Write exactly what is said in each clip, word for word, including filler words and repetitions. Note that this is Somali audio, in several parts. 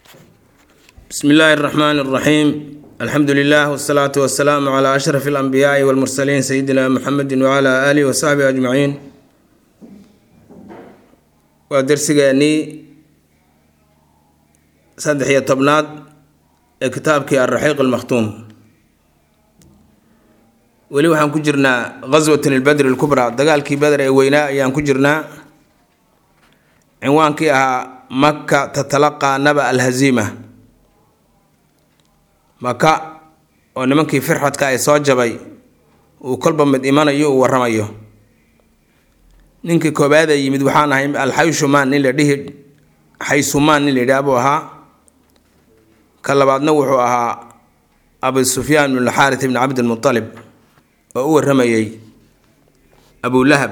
بسم الله الرحمن الرحيم. الحمد لله والصلاة والسلام على أشرف الأنبياء والمرسلين سيدنا محمد وعلى آله وصحبه أجمعين. ودرسيني صدحية طبنات كتابك الرحيق المختوم. ولي waxaan ku jirnaa غزوة البدر الكبرى dagaalkii بدر ee weynaa ayaan ku jirnaa cinwaankii ahaa Makka tatalaqa naba al-hazima Makka oo nimankii firxadka ay soo jabay uu kolba mid imanayo uu waramayo ninkii koobaad ay yimid waxaan ahay al-Haysumaan in la dhihi Haysumaan in la yiraahdo ahaa ka labaadna wuxuu ahaa Abu Sufyaan ibn al-Harith ibn Abd al-Muttalib oo waramayay Abu Lahab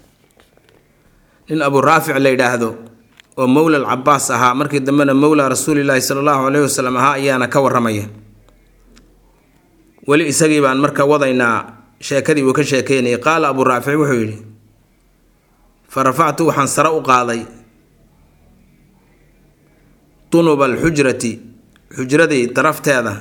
in Abu Rafi' la yiraahdo oo mawla al-Abbas ahaa markii dambena mawla Rasuulillah sallallahu alayhi wasallam ahaa ayaana ka waramaya wali isagii baan marka wadaynaa sheekadii uu ka sheekeynay qaal Abu Rafi' wuxuu yiri farafa'tu waxaan sara u qaaday tunub al-hujrati hujradii tarafteeda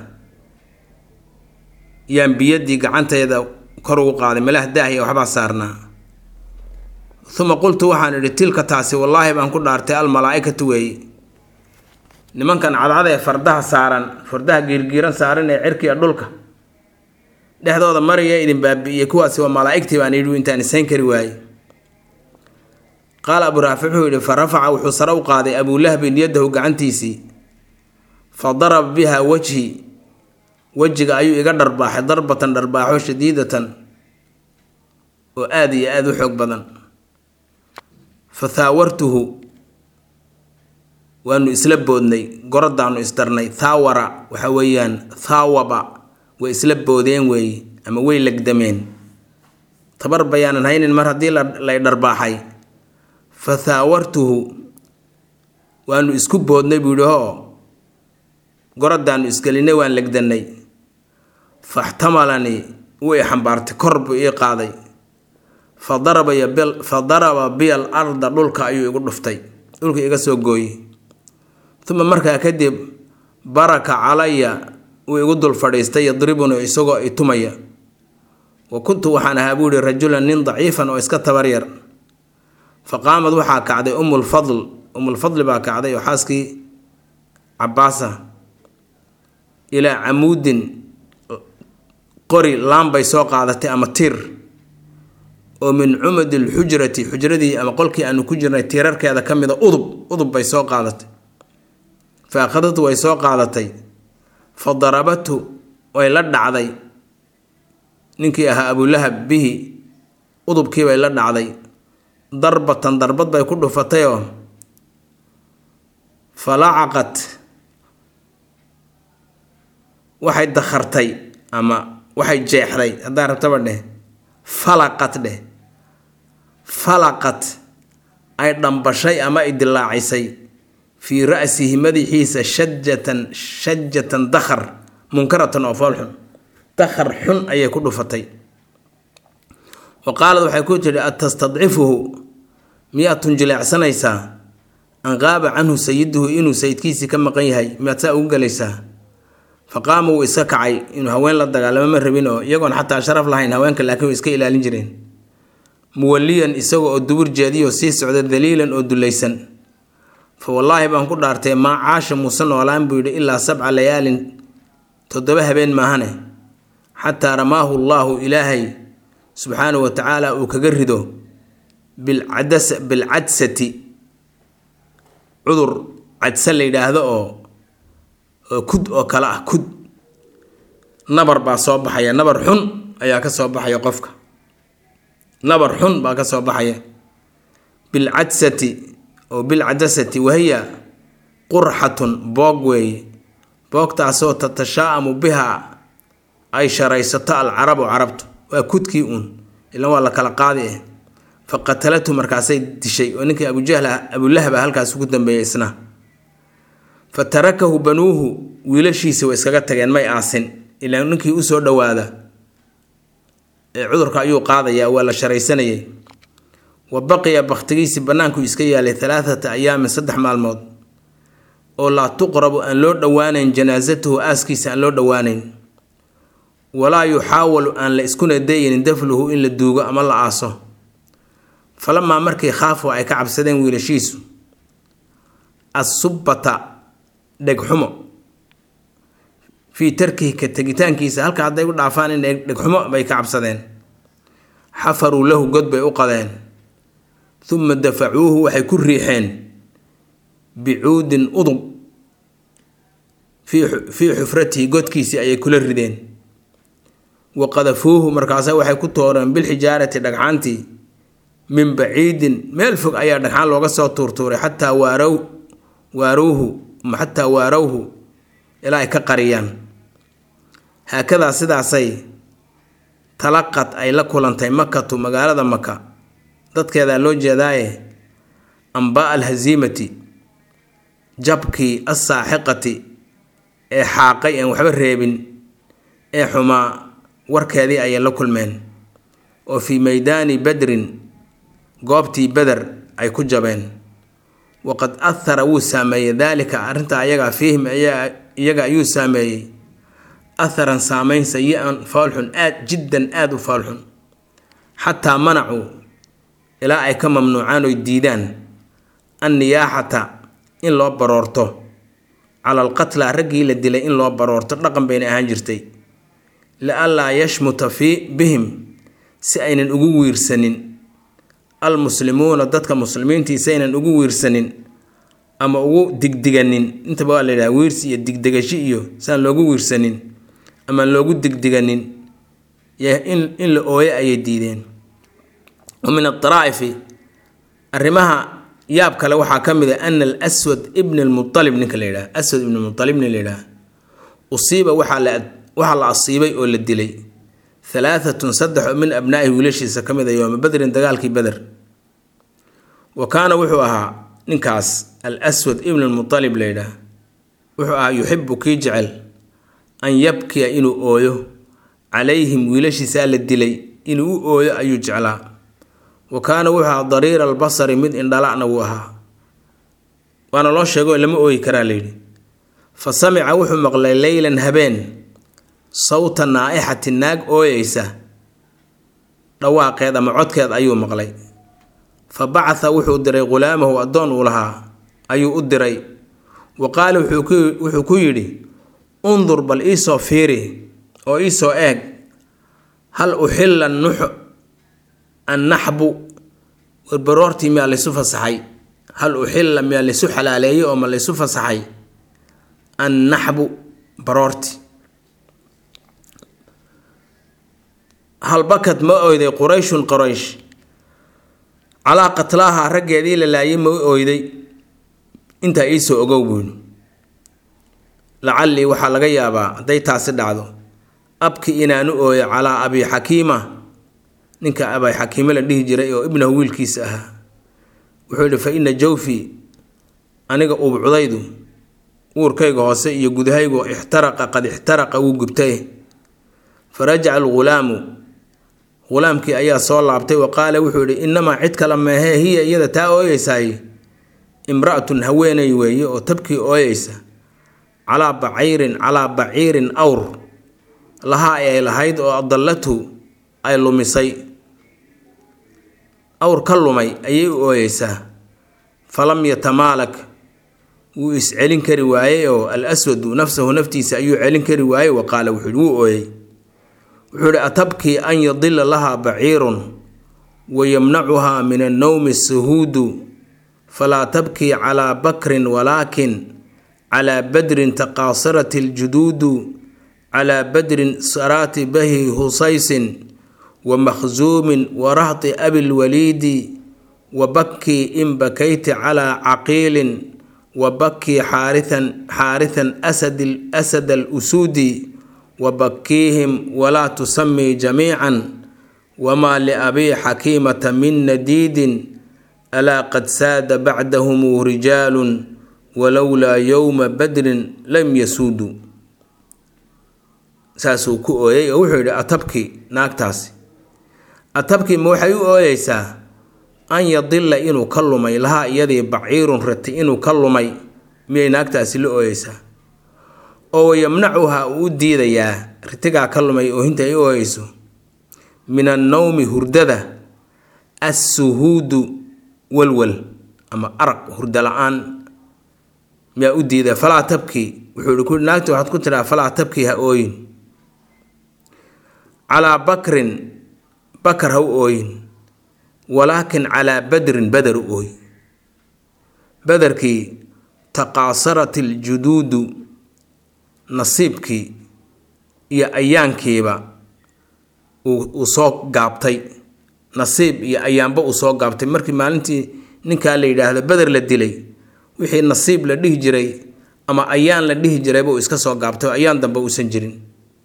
yaan biyadii gacanteeda kor ugu qaaday malaah daahiy waxba saarnaa thumma qultu waxaan iri tilka taasi wallahi baan ku dhaartay al malaa'ikatu way nimankan cadcad ee fardaha saaran fardaha giirgiiran saaran ee cirkiga dhulka dhexdooda mariya idin baabi'iyay kuwaasi waa malaa'iktii baan iri intaan iseen kari waayay qaal Abu Rafi' wuxuu iri farafaca wuxuu sara u qaaday Abu Lahab yadahu gacantiisii fadarab biha wajhi wajiga ayuu iga dharbaaxay darbatan dharbaaxo shadiidatan oo aad iyo aad u xoog badan fathawartuhu waanu isla boodnay goradaanu isdarnay thawara waxa weeyaan thawaba way isla boodeen way ama way lagdameen tabar bayaanan haynin mar hadii la dharbaaxay fathawartuhu waanu isku boodnay buudo goradaanu isgalinay waan lagdanay fahtamalani way xambaartay korbu ii qaaday fadaraba bil fadaraba bil arda dhulka ayuu igu dhuftay dhulka iga soo gooyay thumma markaa kadib baraka calaya uu igu dul fadhiistay yadribuna isagoo itumaya wa kuntu waxaan ahaa buuri rajulan nin daciifan oo iska tabar yar faqaamad waxaa kacday umul fadl umul fadl baa kacday oo xaaskii Abbaasa ila amudin qori laambay soo qaadatay ama tir oo min umad al-hujrati hujradii ama qolkii aanu ku jirnay tirarkeeda kamida udub udub bay soo qaadatay faaqadatu way soo qaadatay fadarabatu way la dhacday ninkii ahaa Abu Lahab bihi udubkii bay la dhacday darbatan darbad bay ku dhufatay oo falaqat waxay dakhartay ama waxay jeexday hadaa rabtaba dheh falaqat dheh falaqat ay dhambashay ama idilaacisay fi ra'sihi madixiisa shajjatan shajjatan dakhar munkaratan oo falxun dakhar xun ayay ku dhufatay waqaalad waxay ku tiri atastadcifuhu miyatun jilaacsanaysaa an qaaba anhu sayyiduhu inuu sayidkiisi ka maqan yahay miyata ugu galaysaa faqaamu iska kacay inuu haween la dagaalamo ma rabin oo iyagoon xataa sharaf lahayn haweenka laakiin iska ilaalin jireen muwalliyan isagoo oo dubur jeediyo si socda daliilan oo dulaysan fa wallahi baan ku dhaartay ma caasha musan noolaan buu yiri ilaa sab'a layaalin todoba habeen maahane hatta ramaahu Allah ilaahi subhanahu wa ta'ala uu kaga rido bil adas bil adsati udur adsa la yiraahdo oo kud oo kala ah kud nabar baa soo baxaya nabar xun ayaa ka soo baxaya qofka nabar xun baa ka soo baxaya bil adsati oo bil adasati wahiya qurhatun bogway bogtaasoo tatashaamu biha ay sharaysata al-arab arabtu waa kudkii uun ilaa waa la kala qaaday faqatalatu markaasay dishay oo ninkii Abu Jahl Abu Lahab halkaas ugu dambeeyay isna fatarakahu banuhu wiilashiisa way iskaga tageen may aasin ilaa ninkii u soo dhawaada ee cudurka ayuu qaadaya waa la sharaysanayay وبقي بختيس بنانكو يسكي على ثلاثة أيام صدح مالمود oo laa tuqrabu aan loo dhowaanayn janaasatuhu aaskiisa aan loo dhowaanayn walaa yuxaawalu aan la iskuna dayinin dafluhu in la duugo ama la aaso falamaa markii khaafuu ay ka cabsadeen wiilashiisu assubbata dhegxumo fii tarkihi ka tegitaankiisa halka hadday u dhaafaan in dhegxumo bay ka cabsadeen xafaruu lahu god bay u qadeen uma dafacuuhu waxay ku riixeen bicuudin udub fii xufratihi godkiisii ayay kula rideen wa qadafuuhu markaasa waxay ku tooreen bilxijaarati dhagxaantii min baciidin meel fog ayaa dhagxaan looga soo tuurtuuray xataa waarow waaruuhu xataa waarawhu ilaa ay ka qariyaan haakadaa sidaasay talaqad ay la kulantay makatu magaalada maka dadkeedaa loo jeedaaye ambaa alhaziimati jabkii assaaxiqati ee xaaqay aan waxba reebin ee xumaa warkeedii ayay la kulmeen oo fii maydaani badrin goobtii beder ay ku jabeen waqad ahara wuu saameeyey daalika arrintaa ayagaa fiihim iyaga ayuu saameeyey aharan saameyn sayi-an faalxun aad jiddan aada u faalxun xataa manacuu ilaa ay ka mamnuucaan oy diidaan anniyaaxata in loo baroorto cala alqatla raggii la dilay in loo baroorto dhaqan bayna ahaan jirtay lianlaa yashmuta fii bihim si aynan ugu wiirsanin almuslimuuna dadka muslimiintii si aynan ugu wiirsanin ama ugu digdiganin intaba waa la yidhaha wiirsi iyo digdegashi iyo saan loogu wiirsanin ama loogu digdiganin in la ooyo ayay diideen wa min adaraa'ifi arrimaha yaab kale waxaa ka mid a ana alswad ibn almualib ninka la yidhaha aswad ibn almualib nin la yidhaha usiiba waxaa la waxaa la asiibay oo la dilay halaaatun saddex oo min abnaa'ihi wiilashiisa ka mid a yooma badrin dagaalkii beder wa kaana wuxuu ahaa ninkaas alswad ibn almualib la yidhaah wuxuu ahaa yuxibu kii jecel an yabkiya inuu ooyo calayhim wiilashiisaa la dilay inuu u ooyo ayuu jeclaa wa kaana wuxuu ahaa dariira albasari mid indhala'na wuu ahaa waana loo sheego lama ooyi karaa layidhi fa samica wuxuu maqlay leylan habeen sawta naa'ixati naag ooyeysa dhawaaqeed ama codkeed ayuu maqlay fa bacatha wuxuu diray ghulaamahu addoon uu lahaa ayuu u diray wa qaala wuxuu ku yidhi undur bal iisoo fiiri oo iisoo eeg hal uxilla nuxu annaxbu warbaroortii miyaa laysu fasaxay hal uxilla miyaa laysu xalaaleeyey oo ma laysu fasaxay annaxbu baroorti halbakad ma oyday qurayshun qoraysh calaa qatlaaha raggeedii la laayay ma oyday intaa iisoo ogow buuni lacallii waxaa laga yaabaa hadday taasi dhacdo abki inaanu ooyo calaa abi xakiima ninka abi xakiime la dhihi jiray oo ibnahu wiilkiisa ahaa wuxuu yidhi fa ina jawfi aniga ubcudaydu uurkayga hoose iyo gudahaygu ixtaraqa qad ixtaraqa wuu gubtay farajaca alghulaamu ghulaamkii ayaa soo laabtay wa qaala wuxuu yidhi inamaa cid kale meehee hiya iyada taa ooyeysaay imra'atun haweenay weeye oo tabkii ooyeysa calaa baciirin calaa baciirin awr lahaa ay lahayd oo adallatu ay lumisay awr ka lumay ayay u ooyeysaa falam yatamaalak wuu iscelin kari waayey oo al aswadu nafsahu naftiisa ayuu celin kari waayey wa qaala wuxuu wuu ooyey wuxuu yidhi atabkii an yadilla lahaa baciirun wa yamnacuhaa min annowmi suhuudu falaa tabkii calaa bakrin walaakin calaa badrin taqaasarati aljuduudu calaa badrin saraati bahi husaysin wa makhzuumin wa rahti abilwaliidi wa bakkii in bakayti calaa caqiilin wa bakkii xaarian xaarihan asad asad alusuudi wa bakkiihim walaa tusamii jamiican wamaa liabii xakiimata min nadiidin alaa qad saada bacdahum rijaalun walowlaa yowma badrin lam yasuuduu saasuu ku ooyey oo wuxuu yidhi atabkii naagtaasi atabkii ma waxay u ooyeysaa an yadilla inuu ka lumay lahaa iyadii baciirun rati inuu ka lumay miyay naagtaasi la ooyeysaa oo yamnacuha uu diidayaa ritigaa ka lumay oohinta ay ooyeyso min annawmi hurdada assuhuudu walwal ama araq hurda la-aan miyaa u diidaa falaa tabkii wuxuu ihi naagta waxaad ku tidhaha falaa tabkii ha ooyin calaa bakrin bakar ha u ooyin walaakin calaa badrin bader u ooy baderkii taqaasarat iljuduudu nasiibkii iyo ayaankiiba uu soo gaabtay nasiib iyo ayaanba uu soo gaabtay markii maalintii ninkaa la yidhaahdo bader la dilay wixii nasiib la dhihi jiray ama ayaan la dhihi jirayba uu iska soo gaabtay oo ayaan dambe uusan jirin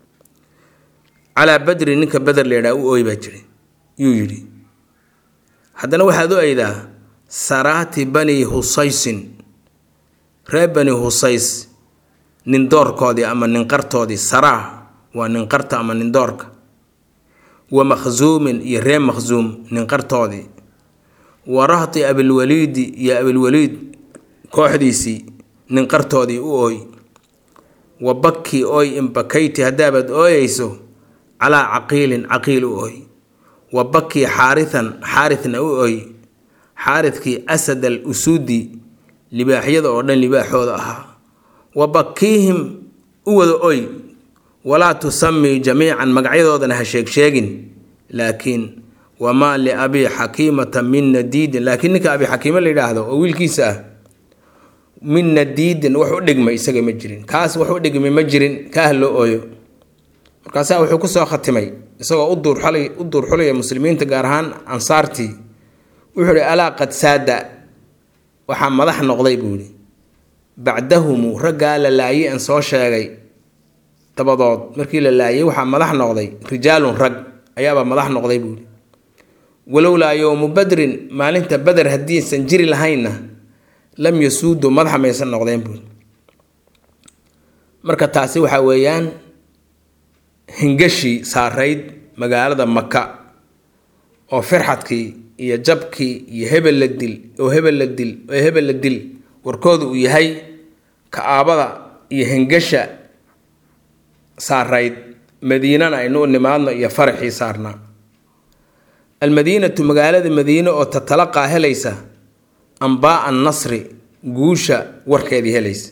calaa badri ninka bader la yidhaha u ooy baa jiray yuu yidhi haddana waxaad u aydaa saraati bani husaysin reer bani husays nindoorkoodii ama ninqartoodii saraa waa ninqarta ama nindoorka wa makhzuumin iyo reer makhzuum ninqartoodii wa rahti abilwaliidi iyo abilwaliid kooxdiisii ninqartoodii u ooy wa bakii ooy in bakayti haddaabaad ooyeyso calaa caqiilin caqiil u ooy wa bakii xaaritan xaaritna u ooy xaaridkii asad al usuudi libaaxyada oo dhan libaaxooda ahaa wa bakiihim u wada oy walaa tusamii jamiican magacyadoodana ha sheeg sheegin laakiin wamaa liabii xakiimata min nadiidin laakiin ninka abi xakiimo la yidhaahdo oo wiilkiisa ah min nadiidin wax u dhigmay isaga ma jirin kaas wax u dhigmay ma jirin kaah loo ooyo markaasaa wuxuu ku soo khatimay isagoo u duurxulay u duurxulaya muslimiinta gaar ahaan ansaartii wuxuu ihi alaa qad saada waxaa madax noqday buu yidhi bacdahumu raggaa la laayay aan soo sheegay dabadood markii la laayay waxaa madax noqday rijaalun rag ayaabaa madax noqday buu yidhi walowlaa yowmu badrin maalinta bader haddiisan jiri lahaynna lam yasuudu madaxa maysan noqdeen buu yidhi marka taasi waxaa weeyaan hingashii saarayd magaalada maka oo firxadkii iyo jabkii iyo hebel la dil oo hebel la dil oo hebel la dil warkooda uu yahay ka-aabada iyo hingasha saarayd madiinana aynu u nimaadno iyo faraxii saarnaa almadiinatu magaalada madiine oo tatalaqaa helaysa ambaa annasri guusha warkeedii helaysa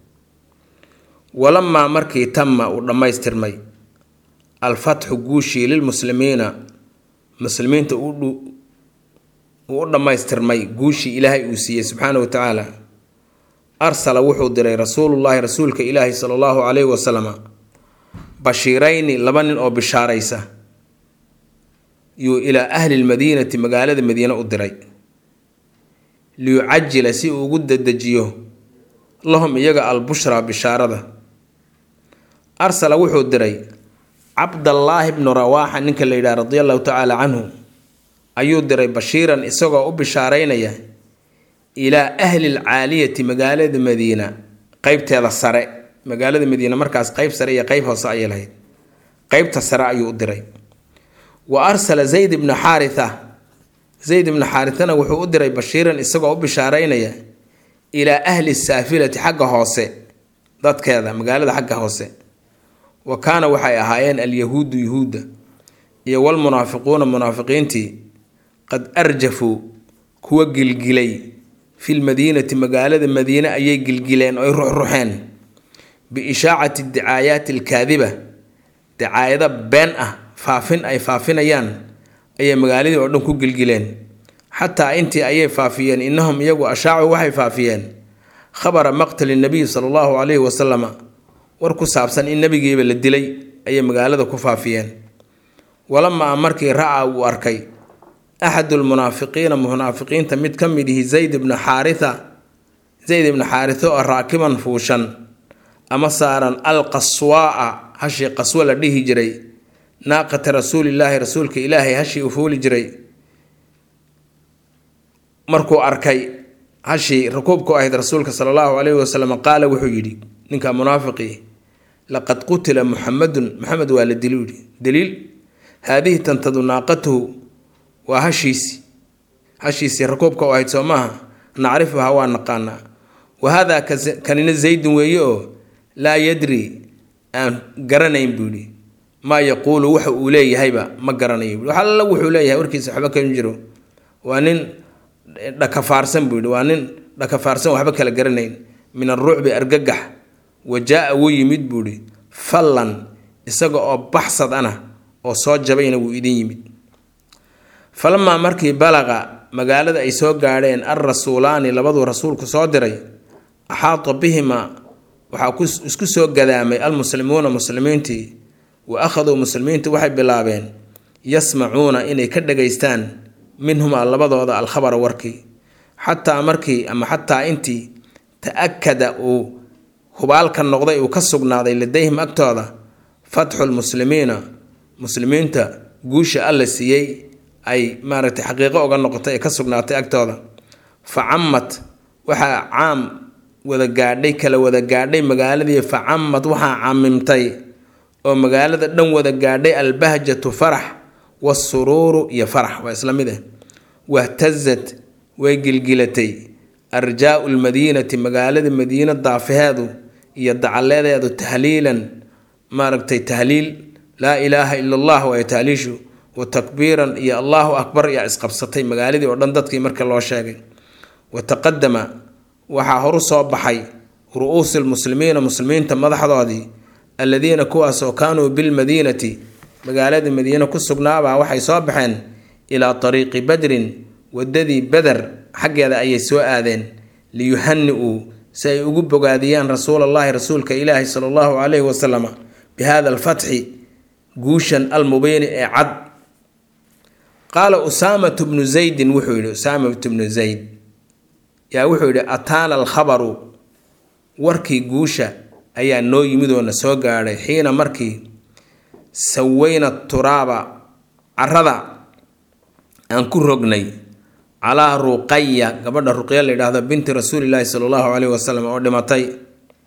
walamaa markii tama uu dhammaystirmay alfatxu guushii lilmuslimiina muslimiinta uu u dhammaystirmay guushii ilaahay uu siiyey subxaana wa tacaala arsala wuxuu diray rasuulullaahi rasuulka ilaahi sala allahu calayhi wasalama bashiirayni laba nin oo bishaaraysa yuu ilaa ahli lmadiinati magaalada madiine u diray liyucajila si uu ugu dedejiyo lahum iyaga albushraa bishaarada arsala wuxuu diray cabdallaahi bnu rawaaxa ninka la yidhaha radia allahu tacaala canhu ayuu diray bashiiran isagoo u bishaaraynaya ilaa ahli lcaaliyati magaalada madiina qeybteeda sare magaalada madiina markaas qeyb sare iyo qeyb hoose ayay lahayd qeybta sare ayuu u diray wa arsala zayd ibna xaaritha zayd ibna xaarithana wuxuu u diray bashiiran isagoo u bishaaraynaya ilaa ahli saafilati xagga hoose dadkeeda magaalada xagga hoose wa kaana waxay ahaayeen alyahuudu yuhuudda iyo walmunaafiquuna munaafiqiintii qad arjafuu kuwa gilgilay filmadiinati magaalada madiine ayay gilgileen oy ruxruxeen biishaacati dicaayaati alkaadiba dicaayado been ah faafin ay faafinayaan ayay magaaladii oo dhan ku gilgileen xataa intii ayay faafiyeen innahum iyagu ashaacu waxay faafiyeen khabara maqtali nabiyi sala allahu calayhi wasalama war ku saabsan in nebigiiba la dilay ayay magaalada ku faafiyeen walamaa markii racaa uu arkay axadu lmunaafiqiina munaafiqiinta mid ka mid ihi zayd ibna xaaritha zayd ibna xaaritha oo raakiban fuushan ama saaran alqaswaa hashii qaswo la dhihi jiray naaqata rasuulillaahi rasuulka ilaahay hashii u fuuli jiray markuu arkay hashii rakuubku ahayd rasuulka sala allahu calayhi wasalam qaala wuxuu yidhi ninka munaafiqii laqad qutila muxamadun maxamed waa la dili yidhi daliil haadihi tantadu naaqatuhu waa hashiisi hashiisii rakuubka u ahayd soo maaha nacrifuhaa waa naqaanaa وهذا كان زيد ويو لا يدري أن قرنين بولي ما يقول وحو إليه هيبا ما قرنين بولي وحال الله وحو إليه وركي سحبك ينجرو وانين دكفارسن بولي وانين دكفارسن وحبك لقرنين من الرعب أرققح وجاء ويمد بولي فلن إساقو أو بحصد أنا أو صوت جبين وإيدين يمد فلما مركي بلغ مقالة أي سوق قارين الرسولان لبضو رسولك صادري أحاط بهما وحاكوس اسكو سوق قدامي المسلمون مسلمينتي وأخذوا مسلمينتي وحي بلابين يسمعون إني كدقيستان منهما لبضو هذا الخبر وركي حتى مركي أما حتى انتي تأكد أو هبالك النقضي وكسوق ناضي لديهم أكتوضا فتح المسلمين مسلمين تا قوش الله سيي أي مارتي حقيقة وقال نقطة كسوق ناضي أكتوضا فعمت وحا عام وذا قاعدي كلا وذا قاعدي مقالة فعمت وحا عممتي ومقالة دم وذا قاعدي البهجة فرح والسرور يفرح وإسلامي ده واهتزت ويقلقلتي أرجاء المدينة مقالة المدينة ضعف هذا يدعى الله هذا تهليلا ما ربتي تهليل لا إله إلا الله ويتهليشه وتكبيرا يا الله أكبر يا إسقبصتي مقالة دي وردندتك مركا الله شاقي وتقدم وحا هرصوا بحي رؤوس المسلمين مسلمين تمضح ضادي الذين كواسوا كانوا بالمدينة مقالة المدينة كسقنابا وحي صابحين إلى طريق بدر وددي بدر حق هذا أي سوء آذين ليهنئوا سيقبوا قاديان رسول الله رسولك إلهي صلى الله عليه وسلم بهذا الفتح قوشا المبين عد قال أسامة بن زيد وحيد أسامة بن زيد يا وحيد أتانا الخبر وركي قوشا أي أنه يمدون سوق عليه حين مركي سوينا التراب عرضا أنكو رقني على رقية قبل الرقية اللي هذا بنت رسول الله صلى الله عليه وسلم أردمتي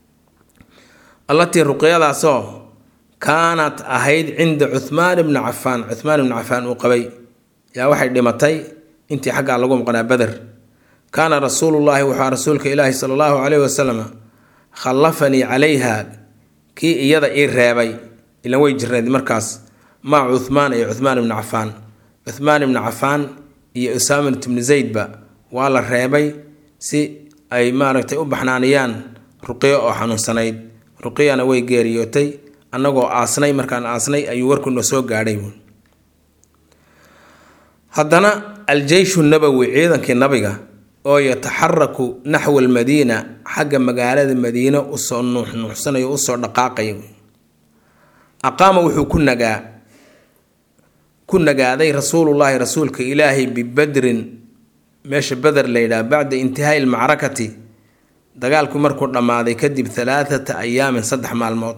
التي الرقية ذا سو كانت أهيد عند عثمان بن عفان عثمان بن عفان وقبي يا واحد دمتي انت حق على لقوم قناة بدر كان رسول الله وحا رسولك إلهي صلى الله عليه وسلم خلفني عليها كي إيضا إيه رابي إلا ويجرد مركز مع عثمان أي عثمان بن عفان عثمان بن عفان iyo Usaama ibn Zayd ba wala reebay si ay maaragtay u baxnaaniyaan ruqiyo oo xanuunsanayd ruqiyana way geeriyootay anagoo aasnay markaan aasnay ayuu warku noo soo gaadhay haddana al-jaysh an-nabawi ciidankii nabiga oo yataxaraku naxwa al-madiina xagga magaalada madiina u soo nuuxnuuxsanayo u soo dhaqaaqay aqaama wuxuu ku nagaa كنا قاعدين رسول الله رسولك إلهي ببدر ماشي بدر ليلة بعد انتهاء المعركة دقالكم مركو لما ذي كدب ثلاثة أيام صدح مع الموت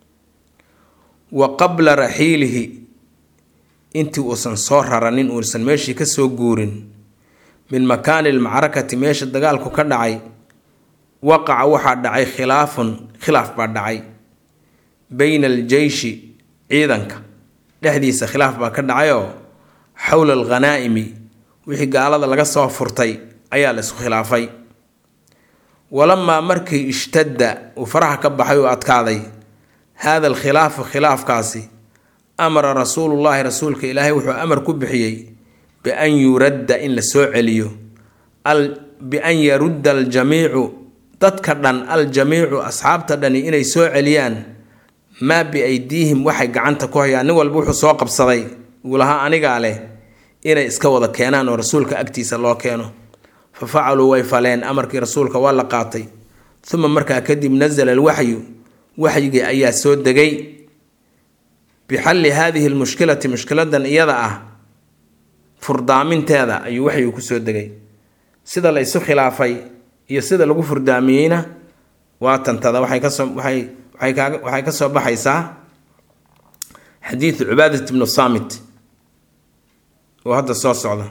وقبل رحيله انت وصن صورها رنين ورسن ماشي كسو قورن من مكان المعركة ماشي دقالكو كدعي وقع واحد دعي خلاف خلاف بعد دعي بين الجيش عيدنك dhexdiisa khilaaf baa ka dhacayo xawla al-ghanaa'imi wixii gaalada laga soo furtay ayaa la isku khilaafay walamma markii ishtadda u faraha ka baxay oo adkaaday hada al-khilaaf khilaafkaasi amara rasuulullah rasuulka ilaahay wuxuu amar ku bixiyay bi an yuradda in la soo celiyo al bi an yurda al-jamii'u dadka dhan al-jamii'u asxaabta dhani inay soo celiyaan ما بأيديهم وحي قعنتا كوهيا نوال بوحو سوق بصدي ولها أنيقا عليه إنا إسكوضا كينان ورسولك أكتيس الله كينو ففعلوا ويفالين أمرك رسولك ولا قاطي ثم مركا كدي منزل الوحي وحي أيها سود دقي بحل هذه المشكلة مشكلة دان إيضا فردامين تاذا أي وحي كسود دقي سيدا ليسو خلافي يسيدا لغو فرداميين واتن تاذا وحي كسم وحي waxay ka soo baxaysaa xadiis Ubaadah ibn Saamit oo hadda soo socda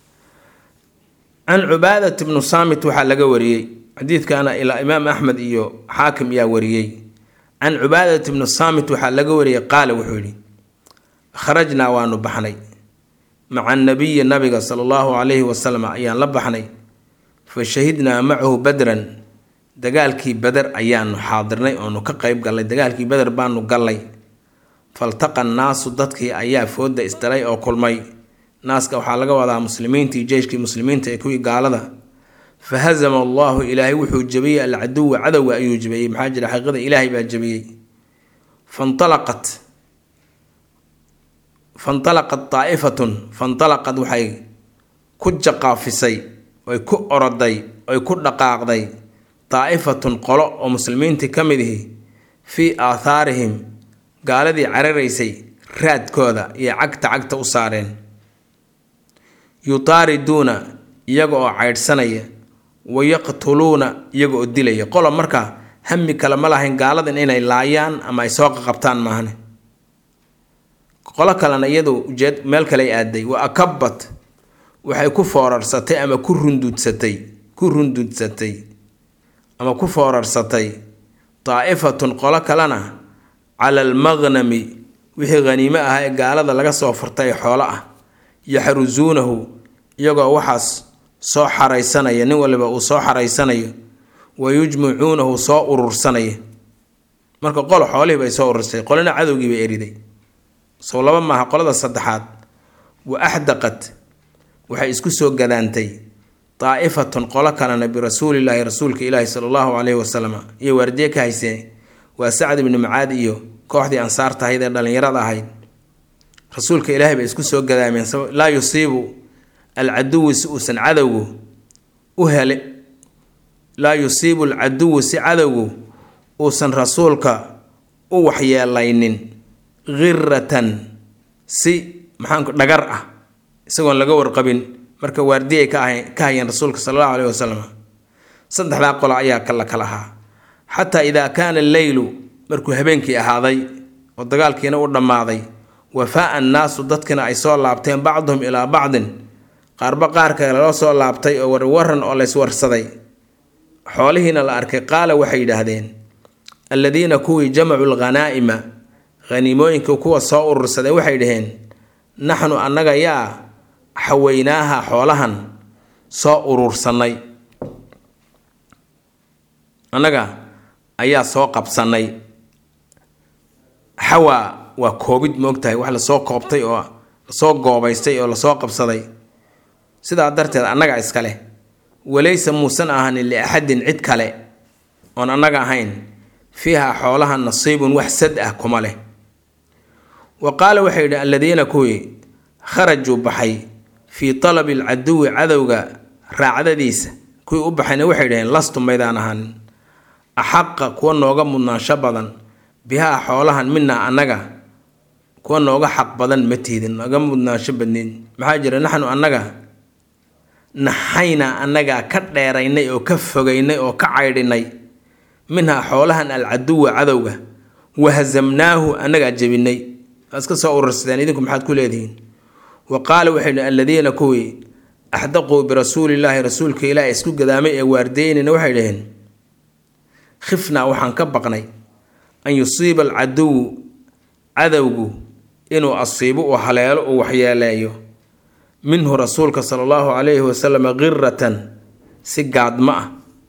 an Ubaadah ibn Saamit waxa laga wariyay xadiiskana ila Imaam Ahmad iyo Haakim yaa wariyay an Ubaadah ibn Saamit waxa laga wariyay qaal wuxuu yiri kharajna wa nubahnay ma'a an-nabiy nabiga sallallahu alayhi wa sallam ayaan la baxnay fa shahidna ma'ahu badran dagaalkii Badar ayaanu xaadirnay oo nu ka qayb galay dagaalkii Badar baanu galay faltaqa naasu dadkii ayaa fooda isdalay oo kulmay naaska waxaa laga wadaa muslimiintii jeeshkii muslimiinta ee kuwii gaalada fahazama Allahu ilaahay wuxuu jabiyay al-aduw cadawga ayuu jabiyay maxaa jira xaqiiqada ilaahay baa jabiyay fantalaqat fantalaqat ta'ifatun fantalaqat waxay ku jaqaafisay way ku oroday way ku dhaqaaqday ta'ifatun qolo oo muslimiintii kamidii fi aatharihim gaaladii cararaysay raadkooda iyo cagta cagta u saareen yutaariduna iyaga oo caydhsanaya wayaqtuluuna iyaga oo dilaya qolo markaa hammi kale ma lahayn gaaladan inay laayaan ama ay soo qabtaan maahane qolo kalena iyadu ujeed meel kale aaday wa akabat waxay ku foorarsatay ama ku rundudsatay ku rundudsatay ama ku foorarsatay taa'ifatun qolo kalena cala almaghnami wixii ghaniimo ah ee gaalada laga soo furtay xoolo ah yaxruzuunahu iyagoo waxaas soo xaraysanaya nin waliba uu soo xaraysanayo wayujmacuunahu soo urursanaya marka qolo xoolihii bay soo urursay qolina cadowgii bay eriday soo laba maaha qolada saddexaad wa axdaqat waxay isku soo gadaantay taa'ifatun qolo kalena birasuulillaahi rasuulka ilaahi sala allahu calayhi wasalam iyo waardiye ka hayseen waa sacd ibni macaad iyo kooxdii ansaarta ahayd ee dhallinyarada ahayd rasuulka ilaahay bay isku soo gadaameen laa yusiibu alcaduwu si uusan cadowgu u hele laa yusiibu alcaduwu si cadowgu uusan rasuulka u waxyeelaynin ghiratan si maxaanku dhagar ah isagoon laga warqabin marka waardiyay ka ahayn ka hayeen rasuulka sallallahu alayhi wasallam saddexdaa qolo ayaa kala kala ahaa xataa idaa kaana alleylu markuu habeenkii ahaaday oo dagaalkiina u dhammaaday wafaa annaasu dadkina ay soo laabteen bacduhum ilaa bacdin qaarba qaarka loo soo laabtay oo warwaran oo layswarsaday xoolihiina la arkay qaala waxay yidhaahdeen alladiina kuwii jamacu lghanaa'ima haniimooyinka kuwa soo urursaday waxay dhaheen naxnu annaga yaa xaweynaaha xoolahan soo urursanay annaga ayaa soo qabsanay xawaa waa koobid moogtahay wax lasoo koobtay oo lasoo goobaystay oo lasoo qabsaday sidaa darteed annaga iskale walaysa muusan ahanin liaxadin cid kale oon annaga ahayn fiiha xoolaha nasiibun wax sad ah kuma leh wa qaala waxay yidhi alladiina kuwii kharajuu baxay fii talabi alcaduwi cadowga raacdadiisa kuwii u baxayna waxay dhaheen lastu maydaan ahanin axaqa kuwa nooga mudnaansho badan bihaa xoolahan minaa annaga kuwa nooga xaq badan ma tiidin nooga mudnaansho badnin maxaa jira naxnu annaga naxayna annagaa ka dheeraynay oo ka fogaynay oo ka caydhinay minhaa xoolahan alcaduwa cadowga wahasamnaahu annagaa jebinay iska soo urursadeen idinku maxaad ku leedihiin wa qaala waxay yidhi alladiina kuwii axdaquu birasuulillaahi rasuulka ilaahi isku gadaamay ee waardeynayna waxay dhaheen khifnaa waxaan ka baqnay an yusiiba alcaduwu cadowgu inuu asiibo uu haleelo uu waxyeeleeyo minhu rasuulka sala allahu calayhi wasalam ghiratan si gaadma ah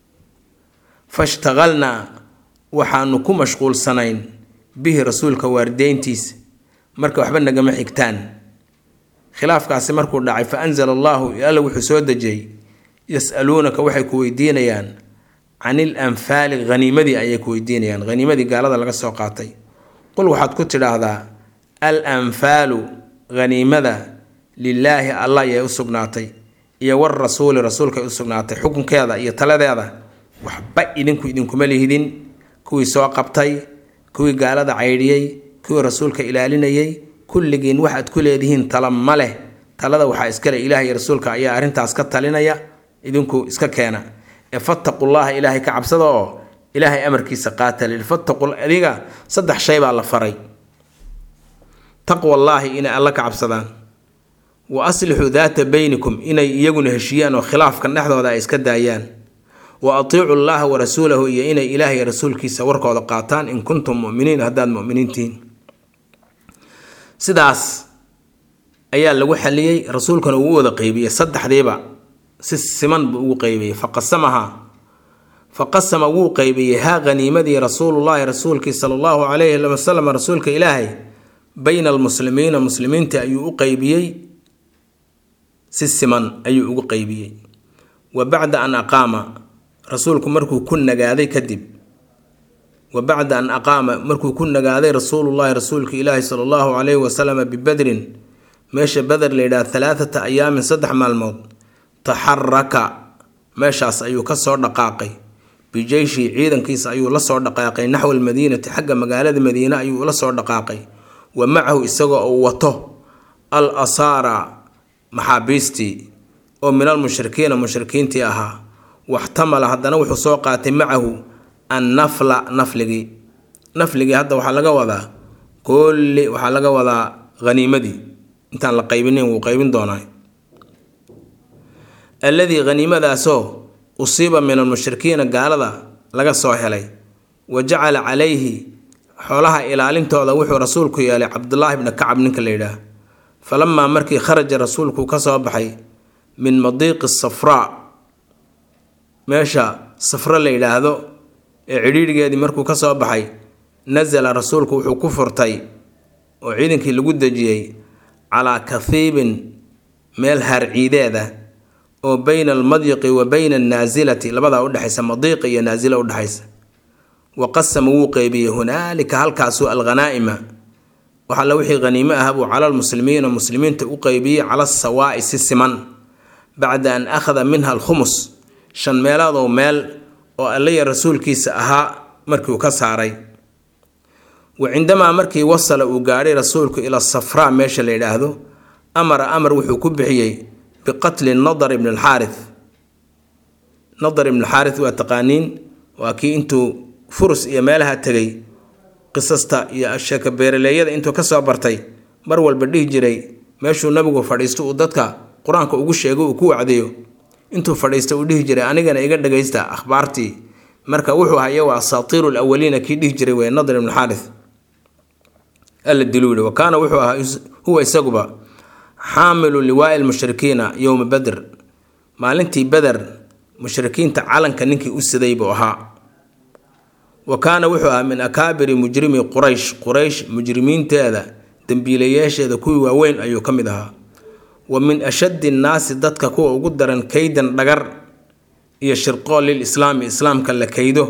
fashtaqalnaa waxaanu ku mashquulsanayn bihi rasuulka waardeyntiisa marka waxba nagama xigtaan khilaafkaasi markuu dhacay fa anzala allahu alla wuxuu soo dejiyey yas'aluunaka waxay ku weydiinayaan can il anfaali haniimadii ayay ku weydiinayaan haniimadii gaalada laga soo qaatay qul waxaad ku tidhaahdaa al anfaalu haniimada lilaahi allah ayay u sugnaatay iyo war rasuuli rasuulkay u sugnaatay xukunkeeda iyo taladeeda waxba idinku idinkuma lihidin kuwii soo qabtay kuwii gaalada caydhiyey kuwii rasuulka ilaalinayay kulligiin waxaad ku leedihiin tala ma leh talada waxaa iskale ilaahay rasuulka ayaa arrintaas ka talinaya idinku iska keena ee fattaqullaha ilaahay ka cabsada oo ilaahay amarkiisa qaata lil fattaqul adiga saddex shay baa la faray taqwallaahi inay alla ka cabsadaan wa aslixuu daata baynikum inay iyaguna heshiiyaan oo khilaafkan dhexdooda ay iska daayaan wa atiicu llaha wa rasuulahu iyo inay ilaahay rasuulkiisa warkooda qaataan in kuntum mu'miniin haddaad mu'miniintihiin sidaas ayaa lagu xaliyey rasuulkana uu wada qaybiyey saddexdiiba si siman buu ugu qaybiyey faqasamaha فقسم وو قيبي ها غنيمة رسول الله رسولك صلى الله عليه وسلم رسولك إلهي بين المسلمين مسلمين تأيو قيبي سسمن أيو قيبي وبعد أن أقام رسولك مركو كن قاذي كذب وبعد أن أقام مركو كن قاذي رسول الله رسولك إلهي صلى الله عليه وسلم ببدر ماشي بدر لإلى ثلاثة أيام صدح مع الموت تحرك ماشاس أيو كسر دقاقي بجيش عيدا كيس أيو لصر دقاقي نحو المدينة حق مقالة المدينة أيو لصر دقاقي ومعه إسقى وطه الأصارى محابيستي ومن المشركين المشركين تياها واحتمل هذا نوح سوقات معه النفل نفلقي نفلقي هذا وحلقة وذا كل وحلقة وذا غنيمة دي انت لقيبين وقيبين دوناي الذي غنيمة ذا سو أصيب من المشركين قال ذا لقى صوحلي وجعل عليه حولها إلى علمت هذا وحو رسولك يا عبد الله بن كعب بن كليلة فلما مركي خرج رسولك كصباحي من مضيق الصفراء ماشى صفراء ليلى هذا عرير جادي مركو كصباحي نزل رسولك وحو كفرتي وعيدك اللي قد جي على كثيب ميل هرعيدة وبين المضيق وبين النازلة لبدا ودحيس مضيق يا نازلة ودحيس وقسم وقيبي هنالك هل كاسو الغنائم وحل وحي غنيمة أهبوا على المسلمين والمسلمين تقيبي على السواء السمن بعد أن أخذ منها الخمس شن ميلاد ومال وألي الرسول كيس أها مركو كساري وعندما مركي وصل وقاري رسولك إلى الصفراء ماشي اللي هذا أمر أمر وحو كبحيي بقتل النضر بن الحارث نضر بن الحارث وتقانين وأكي انتو فرس يا مالها تجي قصصتا يا الشيك بيرلية انتو كسبرتي برول بديه جري ماشو نبغو فريستو ودتك قرآنك وقش يجو وكو عديو انتو فريستو وديه جري أنا جانا يقدر جيستا أخبارتي مركا وحوها يوا أساطير الأولين كي ديه جري وين نضر بن الحارث قال الدلول وكان وحوها هو يسقبا حامل لواء المشركين يوم بدر مالنتي بدر مشركين تعلن كننكي أسدي بوها وكان وحوها من أكابر مجرمي قريش قريش مجرمين تاذا دنبيلياش هذا كوي وين أيو كمدها ومن أشد الناس ضدك كو قدرا كيدا لقر يشرقوا للإسلام إسلام كلا كيده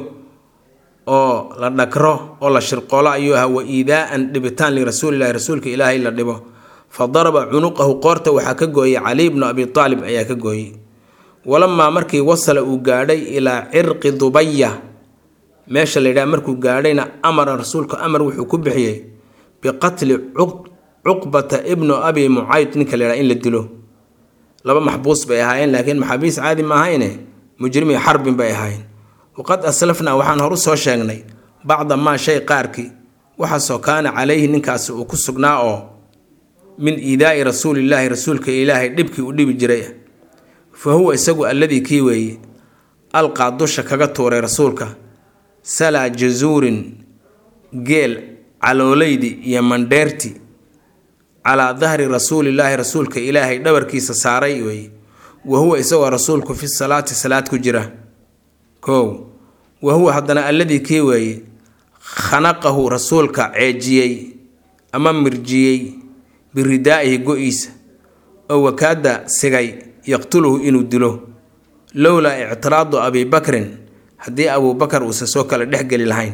أو لنكره أو لشرقوا أيها وإيذاء لبتان لرسول الله رسولك إلهي إلا لبه فضرب عنقه قرته وحكجوي علي بن أبي طالب أياكجوي ولما مركي وصل وقاري إلى عرق ضبية ماشى اللي مركو قارينا أمر رسولك أمر وحكبحيه بقتل عقبة ابن أبي معيط نكلا إن للدلو لبا محبوس بأيهاين لكن محابيس عادي ما هينه مجرمي حرب بأيهاين وقد أسلفنا وحان هرس وشاغني بعض ما شيء قاركي وحسو كان عليه نكاس وكسقناه من إيذاء رسول الله رسولك إلهي دبكي ودب جريه فهو يسقو الذي كيوي ألقى دوشة كغطور رسولك سلا جزور جيل على وليدي يمن ديرتي على ظهر رسول الله رسولك إلهي دور كيس ساري وهو يسوى رسولك في الصلاة صلاة كجرة كو وهو حدنا الذي كيوي خنقه رسولك عجيي أمام مرجيي بردائه قئيس أو وكاد سغي يقتله إنو دلو لولا اعتراض أبي بكر هدي أبو بكر وسسوك لدحق للهين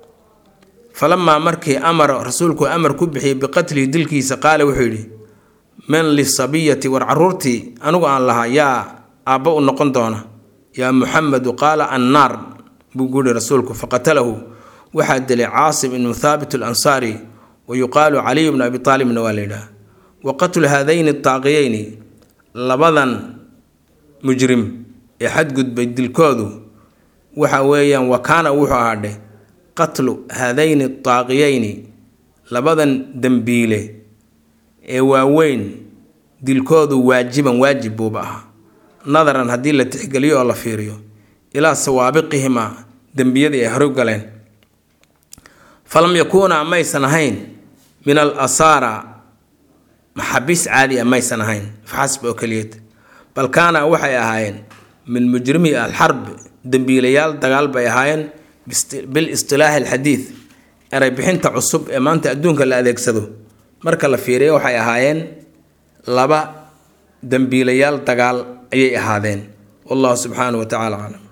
فلما مركي أمر رسولك أمر كبحي بقتله دلكيس قال وحيدي من للصبية والعرورتي أنوغان لها يا أبو النقندونة يا محمد قال النار بقول رسولك فقتله وحد لعاصم بن ثابت الأنصاري ويقال علي بن أبي طالب من والده وقتل هذين الطاغيين لبضا مجرم يحد قد بيدلكودو وحاويا وكان وحاده قتل هذين الطاغيين لبضا دنبيله ايواوين دلكودو واجبا واجب بوباها نظرا هدي اللي تحقليو الله فيريو إلى سوابقهما دنبيذي يهرب قلين فلم يكون ميسنهين من الأسارة محبس عادي ميسنهين فحسب أكليت بل كان وحي أهين من مجرمي الحرب dambiilayaal dagaal bay ahaayeen bil istilaahi alxadiid eray bixinta cusub ee maanta adduunka la adeegsado marka la fiiriyo waxay ahaayeen laba dambiilayaal dagaal ayay ahaadeen wallahu subxaanahu wa tacaala aclam.